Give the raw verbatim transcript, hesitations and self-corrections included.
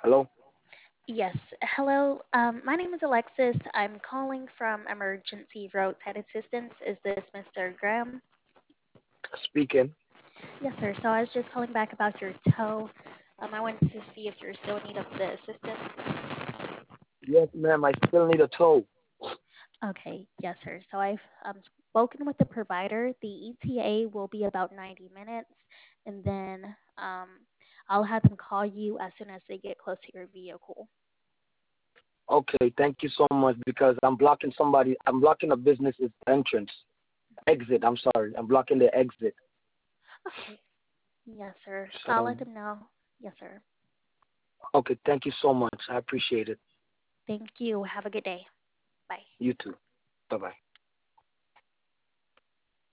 Hello? Yes. Hello. Um, my name is Alexis. I'm calling from Emergency Roadside Assistance. Is this mister Graham? Speaking. Yes, sir. So I was just calling back about your tow. Um, I wanted to see if you're still in need of the assistance. Yes, ma'am. I still need a tow. Okay. Yes, sir. So I've um, spoken with the provider. The E T A will be about ninety minutes, and then um, I'll have them call you as soon as they get close to your vehicle. Okay, thank you so much because I'm blocking somebody. I'm blocking a business's entrance, exit. I'm sorry. I'm blocking the exit. Okay. Yes, sir. I'll So, let them know. Yes, sir. okay, thank you so much. I appreciate it. Thank you. Have a good day. Bye. You too. Bye bye.